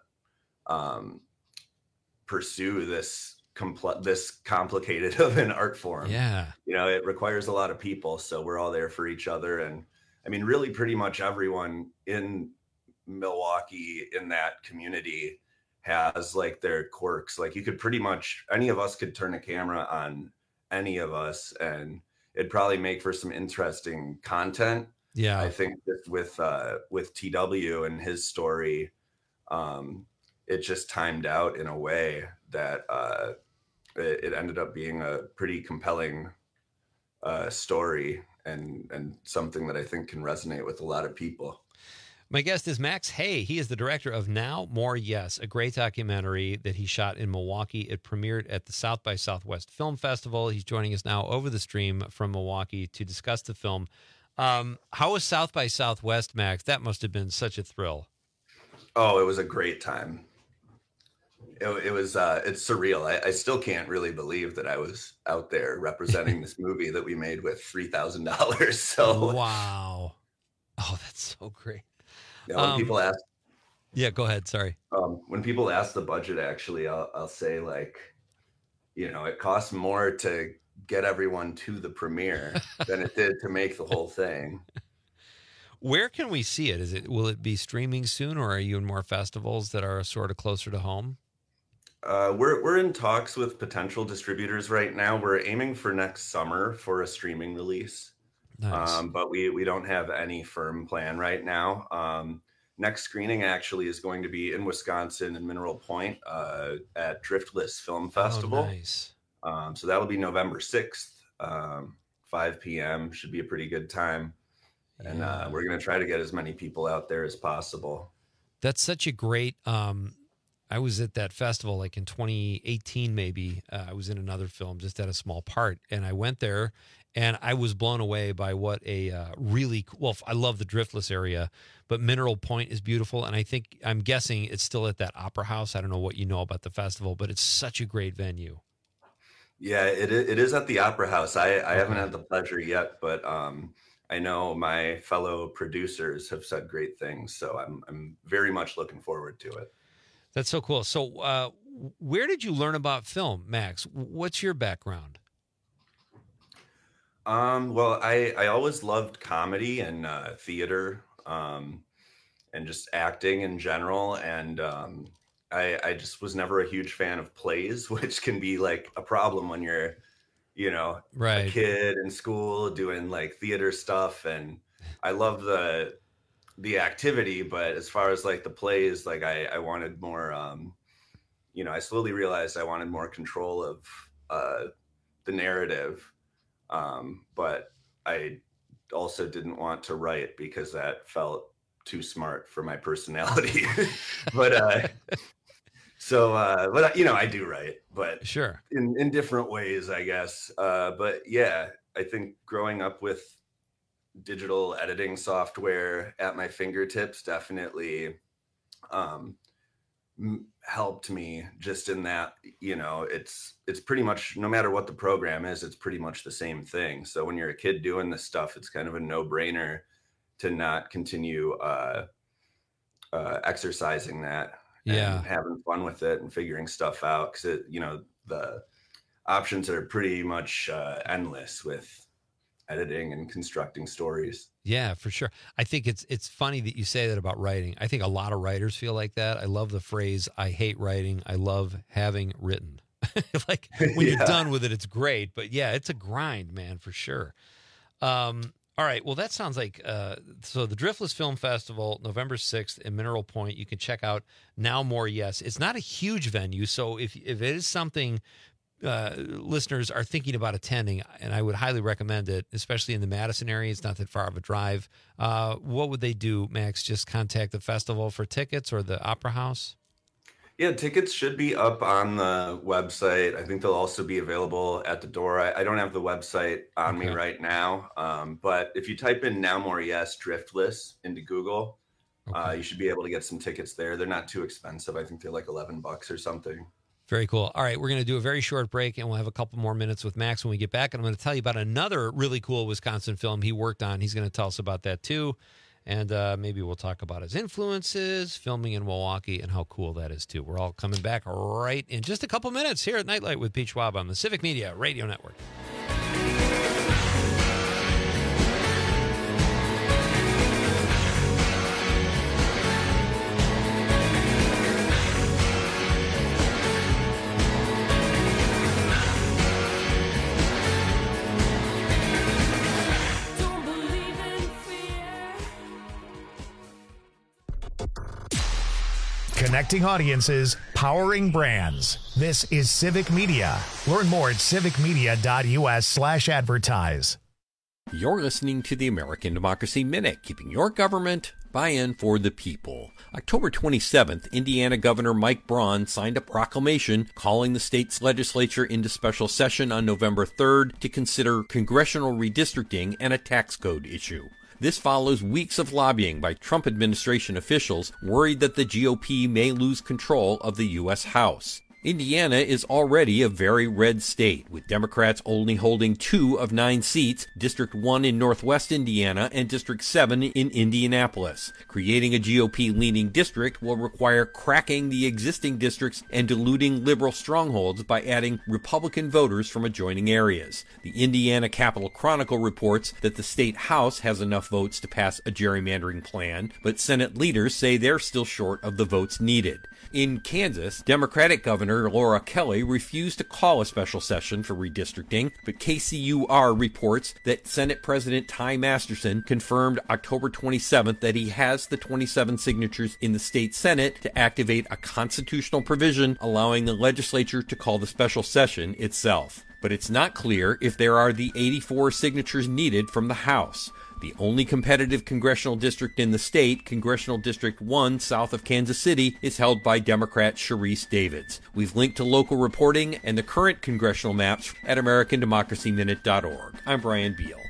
um, pursue this compl- this complicated of an art form. Yeah. You know, it requires a lot of people. So we're all there for each other. And I mean, really pretty much everyone in Milwaukee in that community has like their quirks. Like you could pretty much, any of us could turn a camera on any of us and it'd probably make for some interesting content. Yeah. I think that with, uh, with T W and his story, um, it just timed out in a way that, uh, it, it ended up being a pretty compelling, uh, story and, and something that I think can resonate with a lot of people. My guest is Max Hay. He is the director of Now, More, Yes, a great documentary that he shot in Milwaukee. It premiered at the South by Southwest Film Festival. He's joining us now over the stream from Milwaukee to discuss the film. Um, how was South by Southwest, Max? That must have been such a thrill. Oh, it was a great time. It, it was, uh, it's surreal. I, I still can't really believe that I was out there representing this movie that we made with three thousand dollars. So, wow. Oh, that's so great. Yeah, when um, people ask, yeah, go ahead. Sorry. Um, when people ask the budget, actually, I'll, I'll say like, you know, it costs more to get everyone to the premiere than it did to make the whole thing. Where can we see it? Is it will it be streaming soon, or are you in more festivals that are sort of closer to home? Uh, we're we're in talks with potential distributors right now. We're aiming for next summer for a streaming release, nice. um, but we we don't have any firm plan right now. Um, next screening actually is going to be in Wisconsin in Mineral Point uh, at Driftless Film Festival. Oh, nice. Um, so that'll be November sixth, um, five p.m. Should be a pretty good time, and Yeah. uh, we're going to try to get as many people out there as possible. That's such a great. Um, I was at that festival like in twenty eighteen, maybe. Uh, I was in another film, just at a small part, and I went there, and I was blown away by what a uh, really well. I love the Driftless area, but Mineral Point is beautiful, and I think I'm guessing it's still at that Opera House. I don't know what you know about the festival, but it's such a great venue. Yeah, it i- it is at the Opera House. I, I haven't Okay. had the pleasure yet, but um, I know my fellow producers have said great things, so I'm I'm very much looking forward to it. That's so cool. So, uh, where did you learn about film, Max? What's your background? Um, well, I I always loved comedy and uh, theater, um, and just acting in general, and um, I I just was never a huge fan of plays, which can be like a problem when you're, you know, a Right. kid in school doing like theater stuff, and I love the the activity, but as far as like the plays, like I I wanted more. Um, you know, I slowly realized I wanted more control of uh, the narrative. Um, but I also didn't want to write because that felt too smart for my personality. but uh, so, uh, but you know, I do write, but Sure. in in different ways, I guess. Uh, but yeah, I think growing up with digital editing software at my fingertips definitely um, m- helped me just in that, you know, it's it's pretty much no matter what the program is, it's pretty much the same thing. So when you're a kid doing this stuff, it's kind of a no-brainer to not continue uh, uh, exercising that Yeah. and having fun with it and figuring stuff out, because it, you know, the options are pretty much uh, endless with editing and constructing stories. Yeah, for sure. I think it's it's funny that you say that about writing. I think a lot of writers feel like that. I love the phrase, I hate writing. I love having written. Like when you're Yeah. done with it, it's great. But yeah, it's a grind, man, for sure. Um, all right. Well, that sounds like uh, so the Driftless Film Festival, November sixth in Mineral Point. You can check out Now More Yes. It's not a huge venue. So if if it is something uh, listeners are thinking about attending, and I would highly recommend it, especially in the Madison area. It's not that far of a drive. Uh, what would they do, Max? Just contact the festival for tickets or the Opera House? Yeah, tickets should be up on the website. I think they'll also be available at the door. I, I don't have the website on me Okay. right now, um, but if you type in Now More Yes Driftless into Google, uh, you should be able to get some tickets there. They're not too expensive. I think they're like eleven bucks or something. Very cool. All right, we're going to do a very short break, and we'll have a couple more minutes with Max when we get back. And I'm going to tell you about another really cool Wisconsin film he worked on. He's going to tell us about that too. And uh, maybe we'll talk about his influences, filming in Milwaukee, and how cool that is too. We're all coming back right in just a couple minutes here at Nightlight with Pete Schwab on the Civic Media Radio Network. Connecting audiences, powering brands. This is Civic Media. Learn more at civicmedia.us slash advertise. You're listening to the American Democracy Minute, keeping your government buy-in for the people. October twenty-seventh, Indiana Governor Mike Braun signed a proclamation calling the state's legislature into special session on November third to consider congressional redistricting and a tax code issue. This follows weeks of lobbying by Trump administration officials worried that the G O P may lose control of the U S House. Indiana is already a very red state, with Democrats only holding two of nine seats, District one in Northwest Indiana and District seven in Indianapolis. Creating a G O P-leaning district will require cracking the existing districts and diluting liberal strongholds by adding Republican voters from adjoining areas. The Indiana Capitol Chronicle reports that the state House has enough votes to pass a gerrymandering plan, but Senate leaders say they're still short of the votes needed. In Kansas, Democratic Governor Laura Kelly refused to call a special session for redistricting, but K C U R reports that Senate President Ty Masterson confirmed October twenty-seventh that he has the twenty-seven signatures in the state Senate to activate a constitutional provision allowing the legislature to call the special session itself. But it's not clear if there are the eighty-four signatures needed from the House. The only competitive congressional district in the state, Congressional District one south of Kansas City, is held by Democrat Sharice Davids. We've linked to local reporting and the current congressional maps at American Democracy Minute dot org. I'm Brian Beal.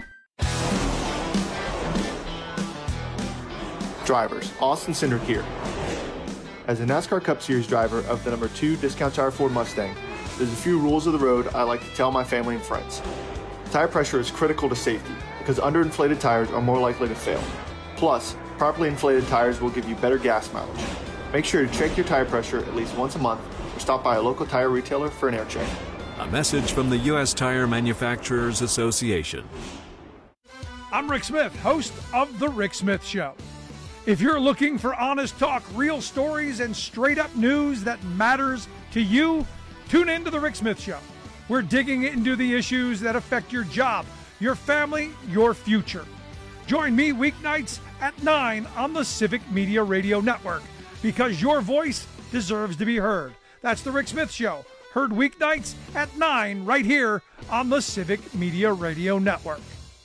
Drivers, Austin Cindric here. As a NASCAR Cup Series driver of the number two Discount Tire Ford Mustang, there's a few rules of the road I like to tell my family and friends. Tire pressure is critical to safety, because underinflated tires are more likely to fail. Plus, properly inflated tires will give you better gas mileage. Make sure to check your tire pressure at least once a month or stop by a local tire retailer for an air check. A message from the U S Tire Manufacturers Association. I'm Rick Smith, host of The Rick Smith Show. If you're looking for honest talk, real stories, and straight-up news that matters to you, tune in to The Rick Smith Show. We're digging into the issues that affect your job, your family, your future. Join me weeknights at nine on the Civic Media Radio Network, because your voice deserves to be heard. That's The Rick Smith Show, heard weeknights at nine right here on the Civic Media Radio Network.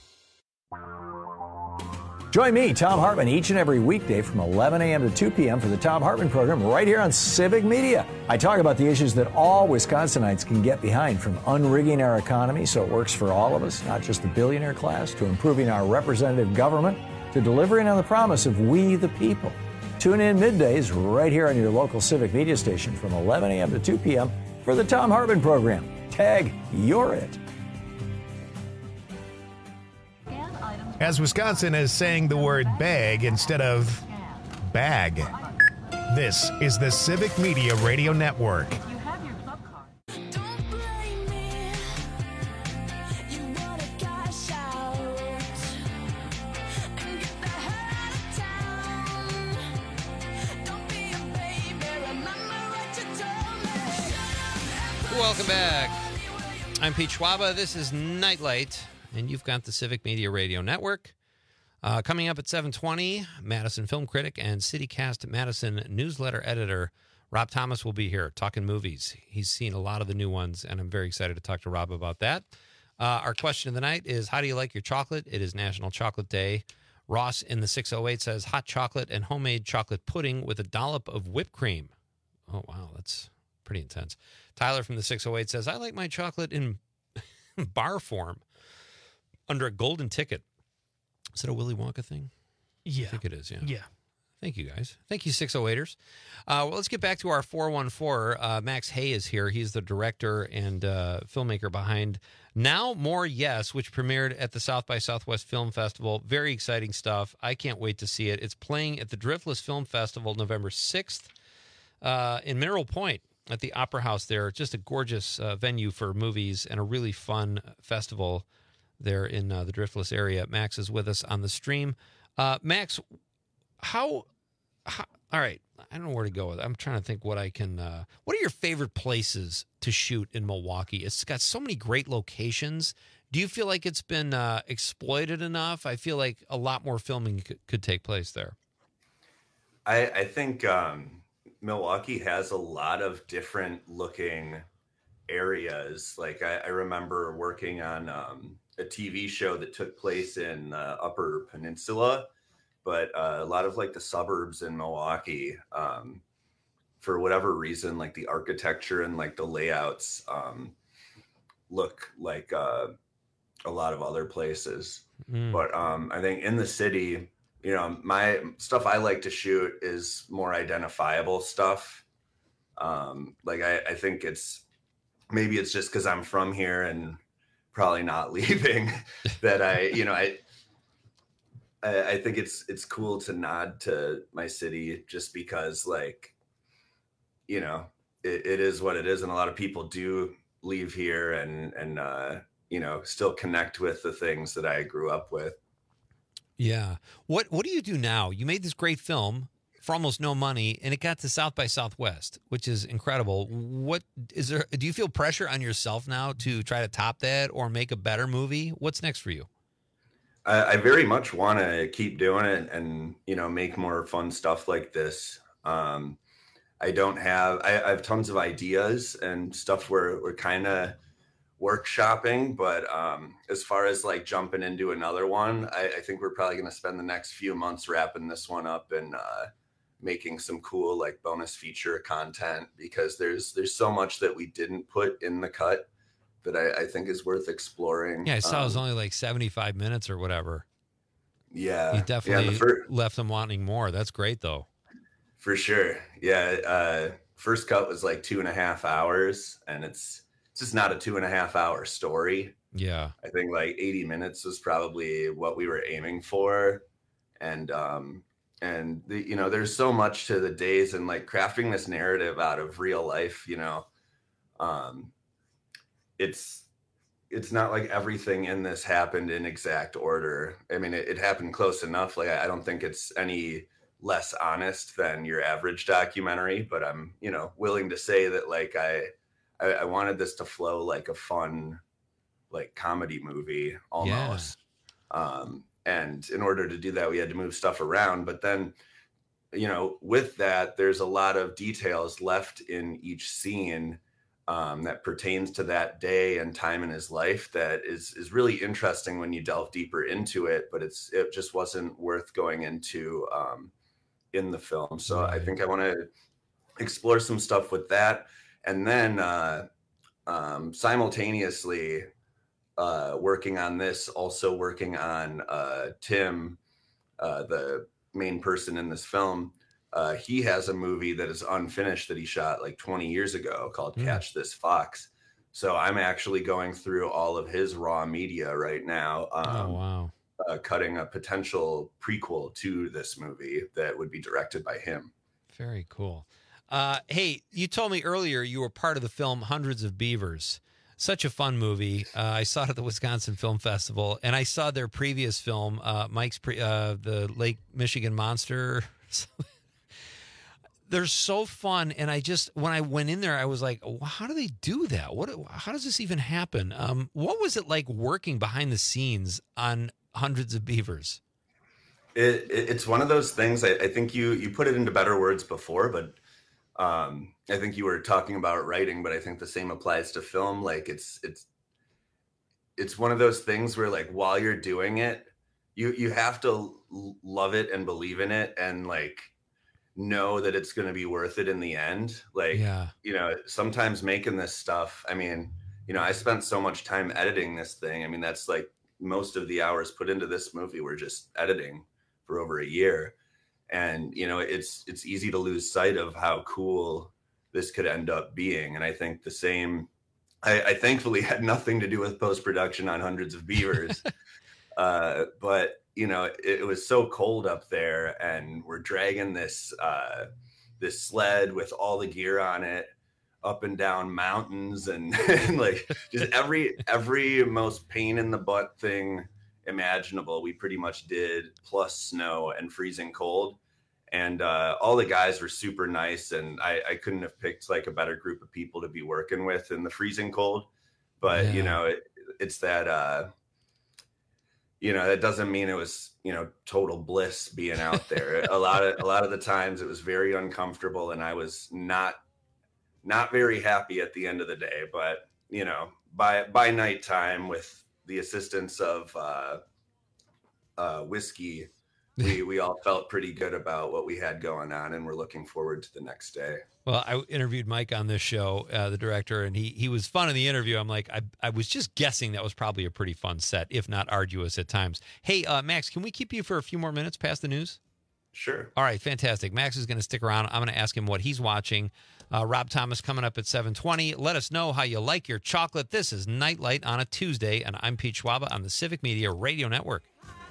Join me, Tom Hartman, each and every weekday from eleven a.m. to two p.m. for the Tom Hartman program right here on Civic Media. I talk about the issues that all Wisconsinites can get behind, from unrigging our economy so it works for all of us, not just the billionaire class, to improving our representative government, to delivering on the promise of we the people. Tune in middays right here on your local Civic Media station from eleven a.m. to two p.m. for the Tom Hartman program. Tag, you're it. As Wisconsin is saying the word bag instead of bag. This is the Civic Media Radio Network. Welcome back. I'm Pete Schwaba. This is Nightlight, and you've got the Civic Media Radio Network. Uh, coming up at seven twenty, Madison film critic and CityCast Madison newsletter editor Rob Thomas will be here talking movies. He's seen a lot of the new ones, and I'm very excited to talk to Rob about that. Uh, our question of the night is, how do you like your chocolate? It is National Chocolate Day. Ross in the six oh eight says, hot chocolate and homemade chocolate pudding with a dollop of whipped cream. Oh, wow, that's pretty intense. Tyler from the six oh eight says, I like my chocolate in bar form under a golden ticket. Is it a Willy Wonka thing? Yeah. I think it is, yeah. Yeah. Thank you, guys. Thank you, six oh eighters. Uh, well, let's get back to our four one four. Uh, Max Hay is here. He's the director and uh, filmmaker behind Now More Yes, which premiered at the South by Southwest Film Festival. Very exciting stuff. I can't wait to see it. It's playing at the Driftless Film Festival November sixth uh, in Mineral Point at the Opera House there. Just a gorgeous uh, venue for movies and a really fun festival there in uh, the Driftless area. Max is with us on the stream. Uh, Max, how, how... All right, I don't know where to go with it. I'm trying to think what I can... Uh, what are your favorite places to shoot in Milwaukee? It's got so many great locations. Do you feel like it's been uh, exploited enough? I feel like a lot more filming could, could take place there. I, I think um, Milwaukee has a lot of different looking areas. Like I, I remember working on um, a T V show that took place in the uh, Upper Peninsula, but uh, a lot of like the suburbs in Milwaukee, um, for whatever reason, like the architecture and like the layouts um, look like uh, a lot of other places. Mm. But um, I think in the city, you know, my stuff I like to shoot is more identifiable stuff. Um, like I, I think it's maybe it's just because I'm from here and probably not leaving that I, you know, I, I, I think it's it's cool to nod to my city just because, like, you know, it, it is what it is, and a lot of people do leave here and and uh, you know, still connect with the things that I grew up with. Yeah. What What do you do now? You made this great film for almost no money, and it got to South by Southwest, which is incredible. What is there? Do you feel pressure on yourself now to try to top that or make a better movie? What's next for you? I, I very much want to keep doing it and, you know, make more fun stuff like this. Um, I don't have, I, I have tons of ideas and stuff we're, we're kind of workshopping, but um, as far as like jumping into another one, I, I think we're probably going to spend the next few months wrapping this one up and uh, making some cool like bonus feature content, because there's, there's so much that we didn't put in the cut that I, I think is worth exploring. Yeah, I saw um, it was only like seventy-five minutes or whatever. Yeah. You definitely yeah, the fir- left them wanting more. That's great, though. For sure. Yeah. Uh, first cut was like two and a half hours, and it's, it's just not a two and a half hour story. Yeah. I think like eighty minutes was probably what we were aiming for. And, um, and the, you know, there's so much to the days and like crafting this narrative out of real life, you know, um, it's, it's not like everything in this happened in exact order. I mean, it, it happened close enough. Like, I don't think it's any less honest than your average documentary, but I'm, you know, willing to say that like, I, I, I wanted this to flow like a fun, like comedy movie almost. Yeah. Um, and in order to do that, we had to move stuff around, but then, you know, with that, there's a lot of details left in each scene um, that pertains to that day and time in his life that is, is really interesting when you delve deeper into it, but it's, it just wasn't worth going into um, in the film. So right. I think I want to explore some stuff with that. And then uh, um, simultaneously uh, working on this, also working on uh, Tim, uh, the main person in this film. Uh, he has a movie that is unfinished that he shot like twenty years ago called mm. Catch This Fox. So I'm actually going through all of his raw media right now. Um, oh, wow. Uh, cutting a potential prequel to this movie that would be directed by him. Very cool. Uh, hey, you told me earlier you were part of the film Hundreds of Beavers. Such a fun movie. Uh, I saw it at the Wisconsin Film Festival, and I saw their previous film, uh, Mike's pre- uh, the Lake Michigan Monster. They're so fun, and I just when I went in there, I was like, well, "How do they do that? What? How does this even happen?" Um, what was it like working behind the scenes on Hundreds of Beavers? It, it, it's one of those things. I, I think you you put it into better words before, but um, I think you were talking about writing, but I think the same applies to film. Like it's it's it's one of those things where like while you're doing it, you you have to love it and believe in it, and like know that it's going to be worth it in the end. Like, yeah. you know, sometimes making this stuff, I mean, you know, I spent so much time editing this thing. I mean, that's like most of the hours put into this movie were just editing for over a year. And, you know, it's, it's easy to lose sight of how cool this could end up being. And I think the same, I, I thankfully had nothing to do with post-production on Hundreds of Beavers. uh, but you know, it, it was so cold up there, and we're dragging this uh, this sled with all the gear on it up and down mountains, and, and like just every every most pain in the butt thing imaginable. We pretty much did, plus snow and freezing cold, and uh, all the guys were super nice, and I, I couldn't have picked like a better group of people to be working with in the freezing cold. But yeah. you know, it, it's that. Uh, You know, that doesn't mean it was, you know, total bliss being out there. a lot of a lot of the times it was very uncomfortable, and I was not not very happy at the end of the day. But, you know, by by nighttime, with the assistance of uh, uh, whiskey, we we all felt pretty good about what we had going on, and we're looking forward to the next day. Well, I interviewed Mike on this show, uh, the director, and he he was fun in the interview. I'm like, I I was just guessing that was probably a pretty fun set, if not arduous at times. Hey, uh, Max, can we keep you for a few more minutes past the news? Sure. All right, fantastic. Max is going to stick around. I'm going to ask him what he's watching. Uh, Rob Thomas coming up at seven twenty. Let us know how you like your chocolate. This is Nightlight on a Tuesday, and I'm Pete Schwaba on the Civic Media Radio Network.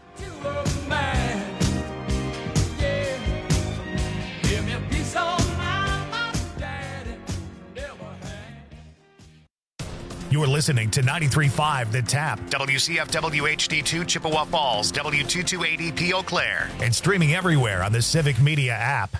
You're listening to ninety-three point five The Tap, W C F W H D two Chippewa Falls, W two two eight E P Eau Claire, and streaming everywhere on the Civic Media app.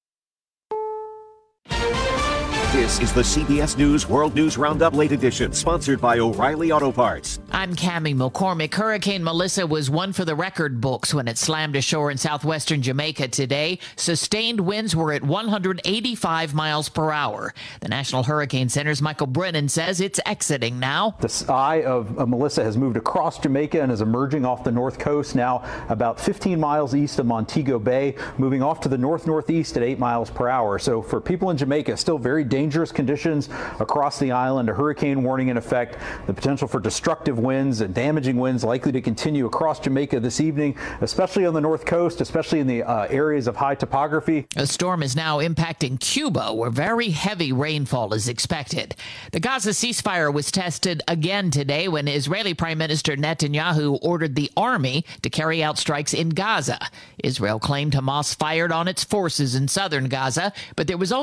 This is the C B S News World News Roundup Late Edition, sponsored by O'Reilly Auto Parts. I'm Cammie McCormick. Hurricane Melissa was one for the record books when it slammed ashore in southwestern Jamaica today. Sustained winds were at one hundred eighty-five miles per hour. The National Hurricane Center's Michael Brennan says it's exiting now. The eye of uh, Melissa has moved across Jamaica and is emerging off the north coast now about fifteen miles east of Montego Bay, moving off to the north-northeast at eight miles per hour. So for people in Jamaica, still very dangerous. Dangerous conditions across the island, a hurricane warning in effect, the potential for destructive winds and damaging winds likely to continue across Jamaica this evening, especially on the north coast, especially in the uh, areas of high topography. A storm is now impacting Cuba, where very heavy rainfall is expected. The Gaza ceasefire was tested again today when Israeli Prime Minister Netanyahu ordered the army to carry out strikes in Gaza. Israel claimed Hamas fired on its forces in southern Gaza, but there was also